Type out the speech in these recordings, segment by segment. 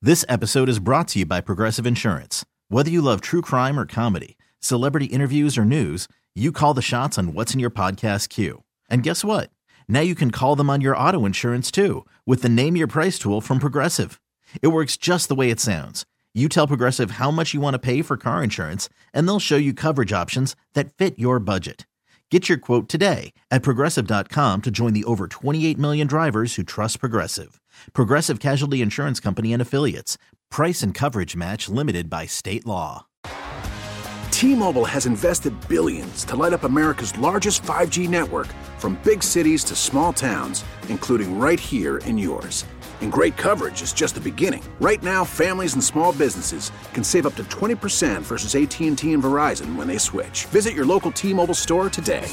This episode is brought to you by Progressive Insurance. Whether you love true crime or comedy, celebrity interviews or news, you call the shots on what's in your podcast queue. And guess what? Now you can call them on your auto insurance too with the Name Your Price tool from Progressive. It works just the way it sounds. You tell Progressive how much you want to pay for car insurance, and they'll show you coverage options that fit your budget. Get your quote today at Progressive.com to join the over 28 million drivers who trust Progressive. Progressive Casualty Insurance Company and Affiliates. Price and coverage match limited by state law. T-Mobile has invested billions to light up America's largest 5G network, from big cities to small towns, including right here in yours. And great coverage is just the beginning. Right now, families and small businesses can save up to 20% versus AT&T and Verizon when they switch. Visit your local T-Mobile store today.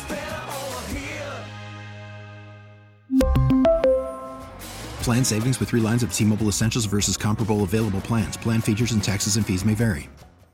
Plan savings with 3 lines of T-Mobile Essentials versus comparable available plans. Plan features and taxes and fees may vary.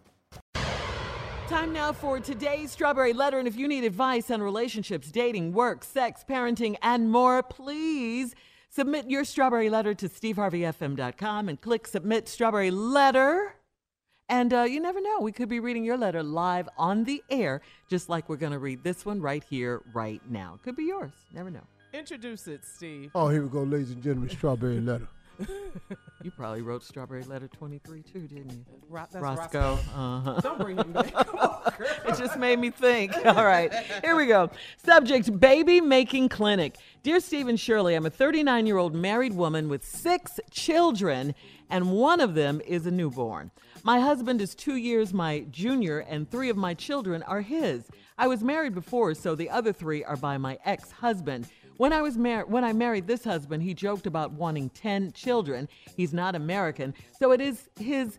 Time now for today's Strawberry Letter. And if you need advice on relationships, dating, work, sex, parenting, and more, please submit your Strawberry Letter to steveharveyfm.com and click Submit Strawberry Letter. And you never know, we could be reading your letter live on the air, just like we're going to read this one right here, right now. Could be yours. Never know. Introduce it, Steve. Oh, here we go, ladies and gentlemen, Strawberry Letter. You probably wrote Strawberry Letter 23 too, didn't you? That's Roscoe. Uh-huh. Don't bring him back. Come on, girl. It just made me think. All right, here we go. Subject, baby making clinic. Dear Steve and Shirley, I'm a 39-year-old married woman with 6 children, and one of them is a newborn. My husband is 2 years my junior, and 3 of my children are his. I was married before, so the other 3 are by my ex-husband. When I married this husband, he joked about wanting 10 children. He's not American, so it is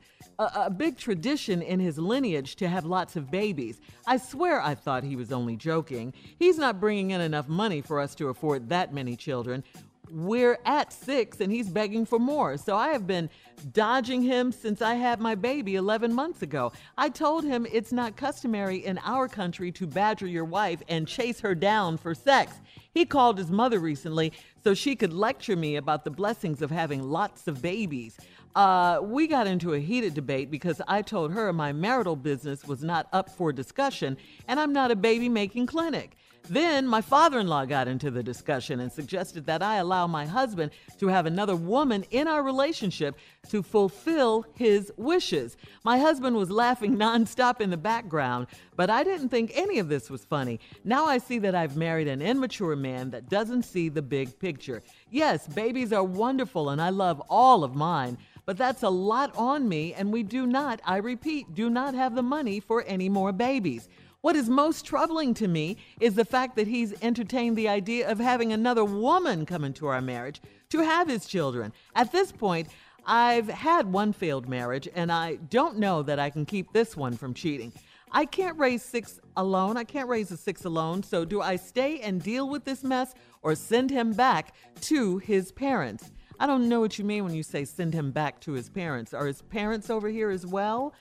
a big tradition in his lineage to have lots of babies. I swear I thought he was only joking. He's not bringing in enough money for us to afford that many children. We're at 6 and he's begging for more. So I have been dodging him since I had my baby 11 months ago. I told him it's not customary in our country to badger your wife and chase her down for sex. He called his mother recently so she could lecture me about the blessings of having lots of babies. We got into a heated debate because I told her my marital business was not up for discussion and I'm not a baby-making clinic. Then my father-in-law got into the discussion and suggested that I allow my husband to have another woman in our relationship to fulfill his wishes. My husband was laughing nonstop in the background, but I didn't think any of this was funny. Now I see that I've married an immature man that doesn't see the big picture. Yes, babies are wonderful and I love all of mine, but that's a lot on me and we do not, I repeat, do not have the money for any more babies. What is most troubling to me is the fact that he's entertained the idea of having another woman come into our marriage to have his children. At this point, I've had one failed marriage, and I don't know that I can keep this one from cheating. I can't raise 6 alone. I can't raise the 6 alone. So do I stay and deal with this mess or send him back to his parents? I don't know what you mean when you say send him back to his parents. Are his parents over here as well?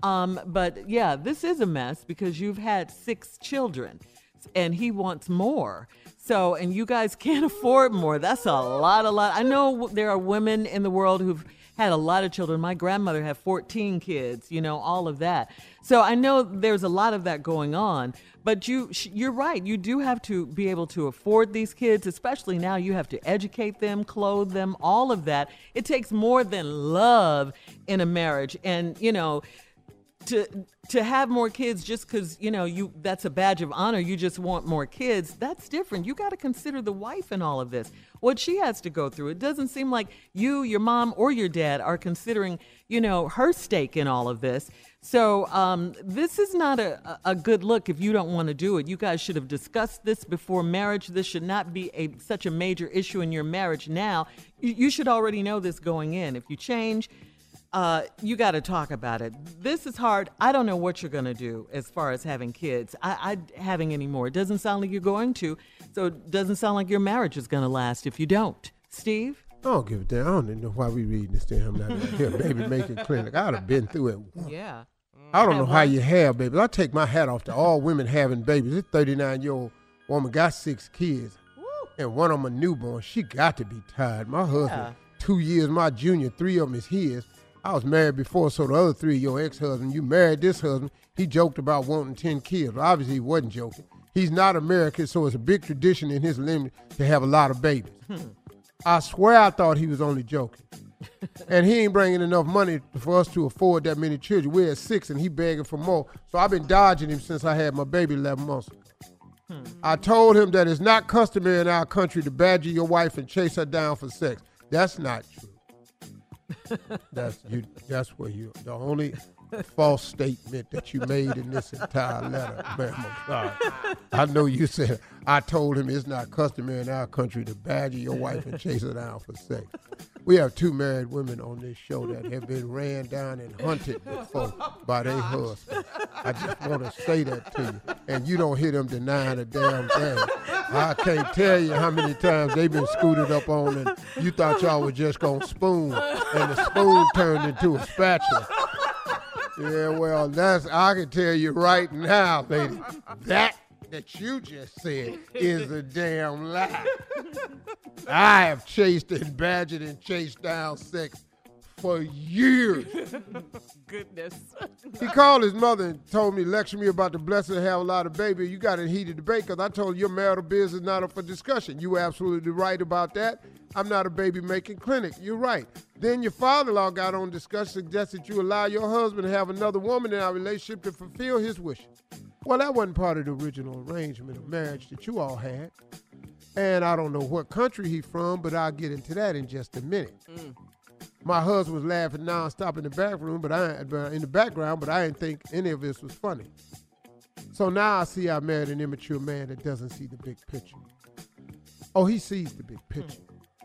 But yeah, this is a mess because you've had 6 children and he wants more. So, and you guys can't afford more. That's a lot. I know there are women in the world who've had a lot of children. My grandmother had 14 kids, all of that. So I know there's a lot of that going on, but you're right. You do have to be able to afford these kids, especially now you have to educate them, clothe them, all of that. It takes more than love in a marriage. And, to have more kids just because, that's a badge of honor, you just want more kids, that's different. You got to consider the wife in all of this, what she has to go through. It doesn't seem like you, your mom, or your dad are considering, her stake in all of this. So this is not a good look if you don't want to do it. You guys should have discussed this before marriage. This should not be such a major issue in your marriage now. You should already know this going in. If you change, you got to talk about it. This is hard. I don't know what you're going to do as far as having kids. I having any more. It doesn't sound like you're going to. So it doesn't sound like your marriage is going to last if you don't. Steve? I don't give a damn. I don't even know why we reading this damn now. Here, baby making clinic. I'd have been through it once. Yeah. I don't know how you have babies. I take my hat off to all women having babies. This 39-year-old woman got 6 kids, and one of them a newborn. She got to be tired. My husband, 2 years my junior, 3 of them is his. I was married before, so the other 3 of your ex-husbands, you married this husband, he joked about wanting 10 kids. Well, obviously, he wasn't joking. He's not American, so it's a big tradition in his lineage to have a lot of babies. I swear I thought he was only joking. And he ain't bringing enough money for us to afford that many children. We're at 6, and he begging for more. So I've been dodging him since I had my baby 11 months ago. I told him that it's not customary in our country to badger your wife and chase her down for sex. That's not true. That's where you, the only false statement that you made in this entire letter, ma'am. I know you said, I told him it's not customary in our country to badger your wife and chase her down for sex. We have 2 married women on this show that have been ran down and hunted before by their husbands. I just want to say that to you. And you don't hear them denying a damn thing. I can't tell you how many times they've been scooted up on and you thought y'all were just going to spoon and the spoon turned into a spatula. Yeah, well, I can tell you right now, lady, that you just said is a damn lie. I have chased and badgered and chased down sex for years. Goodness. He called his mother and told me, lectured me about the blessing to have a lot of baby. You got a heated debate because I told you your marital business is not up for discussion. You were absolutely right about that. I'm not a baby-making clinic. You're right. Then your father-in-law got on discussion, suggested you allow your husband to have another woman in our relationship to fulfill his wishes. Well, that wasn't part of the original arrangement of marriage that you all had. And I don't know what country he's from, but I'll get into that in just a minute. My husband was laughing nonstop in the background, but I didn't think any of this was funny. So now I see I married an immature man that doesn't see the big picture. Oh, he sees the big picture.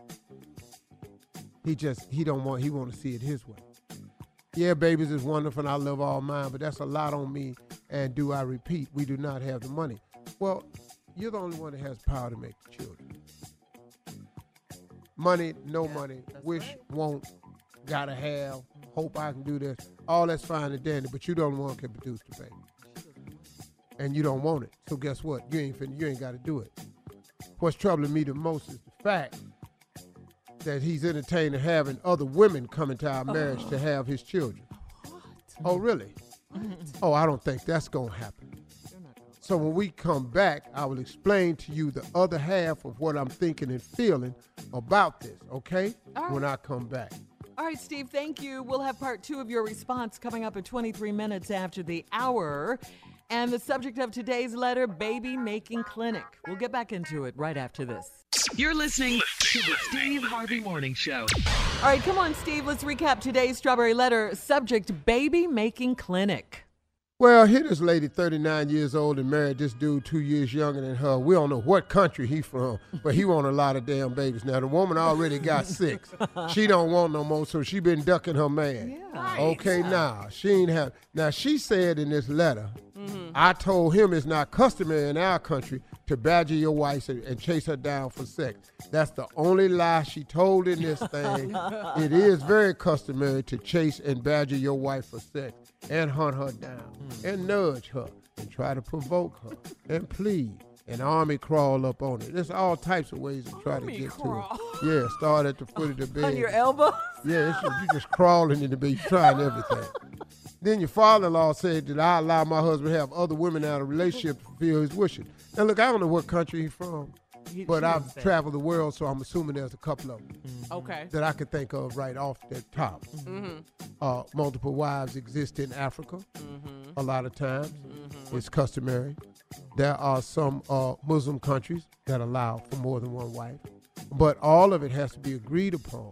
He want to see it his way. Yeah, babies is wonderful and I love all mine, but that's a lot on me. And do I repeat, we do not have the money. Well, you're the only one that has power to make the children. Money, no money, wish, right. Won't, gotta have, hope I can do this. All that's fine and dandy, but you the only one who can produce the baby. And you don't want it. So guess what? You ain't got to do it. What's troubling me the most is the fact that he's entertaining having other women come into our marriage to have his children. What? Oh, really? What? Oh, I don't think that's going to happen. So when we come back, I will explain to you the other half of what I'm thinking and feeling about this, okay? Right. When I come back. All right, Steve, thank you. We'll have part 2 of your response coming up in 23 minutes after the hour. And the subject of today's letter, Baby Making Clinic. We'll get back into it right after this. You're listening to the Steve Harvey Morning Show. All right, come on, Steve. Let's recap today's Strawberry Letter. Subject, Baby Making Clinic. Well, here this lady, 39 years old, and married this dude 2 years younger than her. We don't know what country he from, but he want a lot of damn babies. Now, the woman already got 6. She don't want no more, so she been ducking her man. Yeah. Okay, now, she ain't have. Now, she said in this letter, I told him it's not customary in our country to badger your wife and chase her down for sex. That's the only lie she told in this thing. It is very customary to chase and badger your wife for sex and hunt her down and nudge her and try to provoke her and plead and army crawl up on it. There's all types of ways to try to get to her. Yeah, start at the foot of the bed. On your elbows? Yeah, you just crawling in the bed, trying everything. Then your father-in-law said that I allow my husband to have other women out of a relationship to fulfill his wishes. Now, look, I don't know what country he's from, but I've traveled the world, so I'm assuming there's a couple of them Okay. that I could think of right off the top. Multiple wives exist in Africa a lot of times. It's customary. There are some Muslim countries that allow for more than one wife, but all of it has to be agreed upon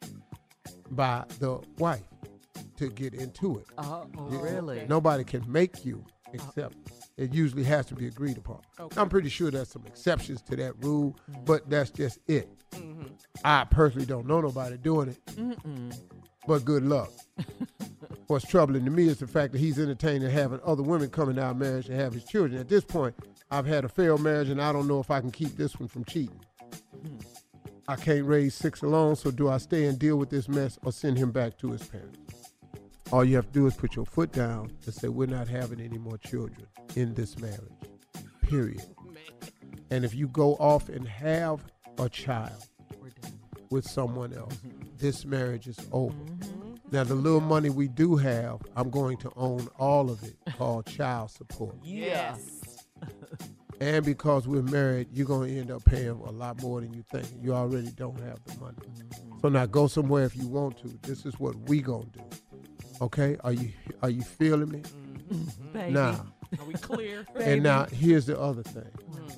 by the wife to get into it. Oh, really? Nobody can make you except it usually has to be agreed upon. Okay. I'm pretty sure there's some exceptions to that rule, but that's just it. I personally don't know nobody doing it, but good luck. What's troubling to me is the fact that he's entertaining having other women coming out of marriage and have his children. At this point, I've had a failed marriage, and I don't know if I can keep this one from cheating. I can't raise 6 alone, so do I stay and deal with this mess or send him back to his parents? All you have to do is put your foot down and say, we're not having any more children in this marriage, period. And if you go off and have a child with someone else, this marriage is over. Now, the little money we do have, I'm going to own all of it, called child support. Yes. And because we're married, you're going to end up paying a lot more than you think. You already don't have the money. So now go somewhere if you want to. This is what we going to do. Okay? Are you feeling me? Baby. Now. Are we clear? And now, here's the other thing.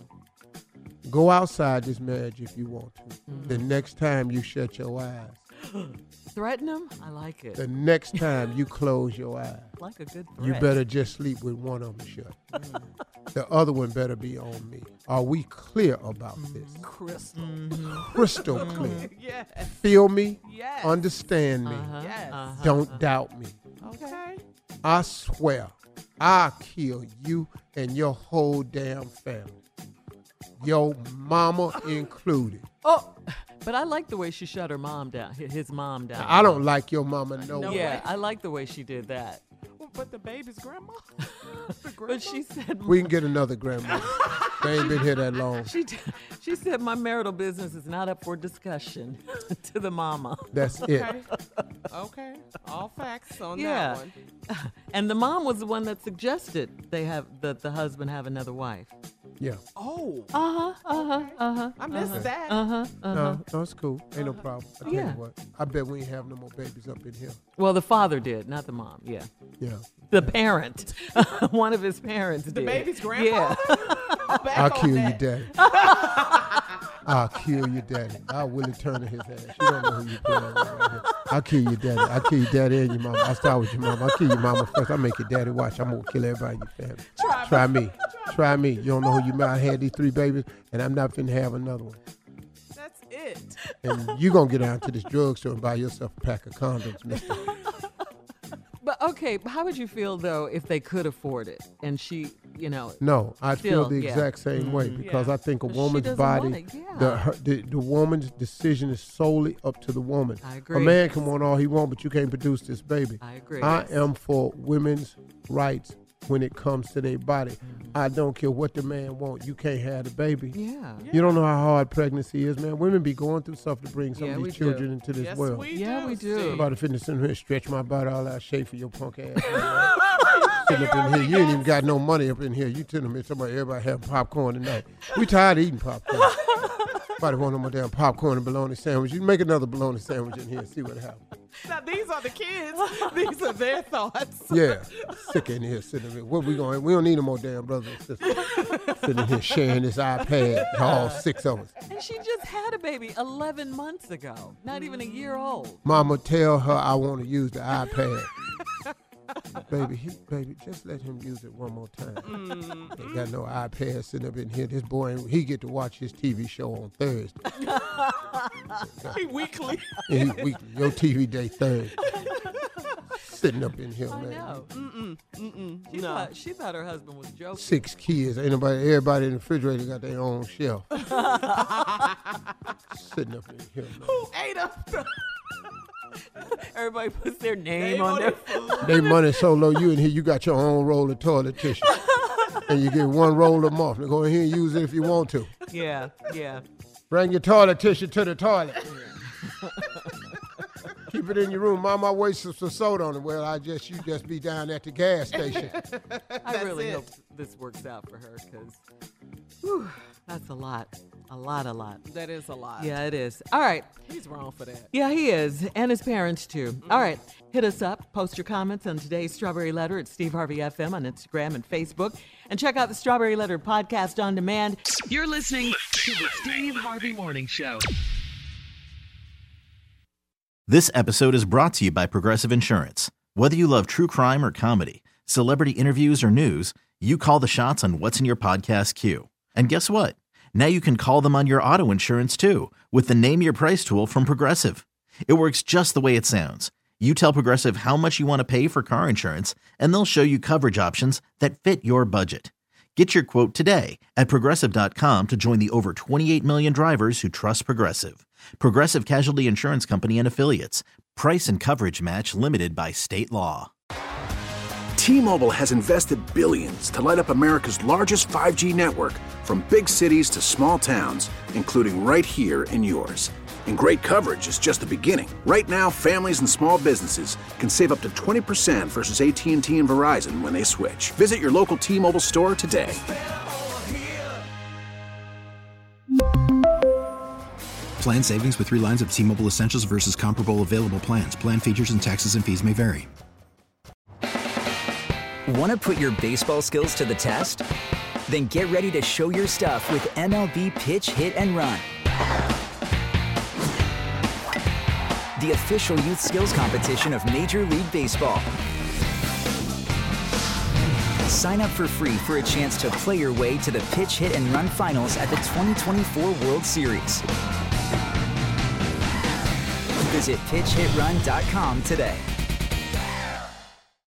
Go outside this marriage if you want to. The next time you shut your eyes. Threaten him? I like it. The next time you close your eyes. Like a good threat. You better just sleep with one of them shut. The other one better be on me. Are we clear about this? Crystal. Crystal clear. Yes. Feel me? Yes. Understand me. Yes. Don't doubt me. Okay. I swear, I'll kill you and your whole damn family. Your mama included. Oh, but I like the way she shut her mom down, his mom down. I don't like your mama no way. Yeah, I like the way she did that. Well, but the baby's grandma. But she said, We can get another grandmother. They ain't been here that long. she said, my marital business is not up for discussion to the mama. That's it. Okay. All facts on Yeah. that one. And the mom was the one that suggested the husband have another wife. Yeah. Oh. I I missed that. No, it's cool. Ain't no problem. I tell Yeah. you what, I bet we ain't have no more babies up in here. Well, the father did, not the mom. Yeah. Yeah. The parent. One of his parents did. The baby's grandma. Yeah. I'll kill you, daddy. I'll kill you, daddy. I'll Willie Turner his ass. You don't know who you playing with right here. I'll kill you, daddy. I'll kill you, daddy, and your mama. I'll start with your mama. I'll kill your mama first. I'll make your daddy watch. I'm going to kill everybody in your family. Try me. Try me. You don't know who you met. I had these 3 babies, and I'm not finna have another one. That's it. And you going to get down to this drugstore and buy yourself a pack of condoms, mister. But okay, how would you feel though if they could afford it and she, No, I feel Still, the yeah. exact same way because Yeah. I think a But she woman's doesn't body, want it, the woman's decision is solely up to the woman. I agree. A man can want all he wants, but you can't produce this baby. I agree. I am for women's rights when it comes to their body. I don't care what the man wants. You can't have the baby. Yeah. You don't know how hard pregnancy is, man. Women be going through stuff to bring some Yeah, of we these do. children into this Yes, world. Yeah, we do. Steve. About to finish in here, stretch my body all out shape for your punk ass. Sitting up in here, you ain't even got no money up in here. You telling me everybody having popcorn tonight. We tired of eating popcorn. Nobody want no more damn popcorn and bologna sandwich. You make another bologna sandwich in here and see what happens. Now, these are the kids. These are their thoughts. Yeah, sick in here sitting here. What we going? We don't need no more damn brothers and sisters sitting here sharing this iPad. All 6 of us. And she just had a baby 11 months ago, not even a year old. Mama, tell her I want to use the iPad. Baby, just let him use it one more time. Ain't got no iPad sitting up in here. This boy, he get to watch his TV show on Thursday. Weekly. And he weekly. Your TV day Thursday. Sitting up in here, I man. know. No. She thought her husband was joking. 6 kids. Ain't everybody in the refrigerator got their own shelf. Sitting up in here, man. Who ate up? Everybody puts their name on their food. They money so low, you in here, you got your own roll of toilet tissue. And you get one roll of off. Now go in here and use it if you want to. Yeah, yeah. Bring your toilet tissue to the toilet. Keep it in your room. Mama, I wasted some soda on it. Well, you just be down at the gas station. I really it. hope this works out for her because that's a lot. A lot. That is a lot. Yeah, it is. All right. He's wrong for that. Yeah, he is. And his parents, too. All right. Hit us up. Post your comments on today's Strawberry Letter at Steve Harvey FM on Instagram and Facebook. And check out the Strawberry Letter podcast on demand. You're listening to the Steve Harvey Morning Show. This episode is brought to you by Progressive Insurance. Whether you love true crime or comedy, celebrity interviews or news, you call the shots on what's in your podcast queue. And guess what? Now you can call them on your auto insurance too with the Name Your Price tool from Progressive. It works just the way it sounds. You tell Progressive how much you want to pay for car insurance, and they'll show you coverage options that fit your budget. Get your quote today at Progressive.com to join the over 28 million drivers who trust Progressive. Progressive Casualty Insurance Company and Affiliates. Price and coverage match limited by state law. T-Mobile has invested billions to light up America's largest 5G network, from big cities to small towns, including right here in yours. And great coverage is just the beginning. Right now, families and small businesses can save up to 20% versus AT&T and Verizon when they switch. Visit your local T-Mobile store today. Plan savings with 3 lines of T-Mobile Essentials versus comparable available plans. Plan features and taxes and fees may vary. Want to put your baseball skills to the test? Then get ready to show your stuff with MLB Pitch, Hit, and Run. The official youth skills competition of Major League Baseball. Sign up for free for a chance to play your way to the Pitch, Hit, and Run finals at the 2024 World Series. Visit PitchHitRun.com today.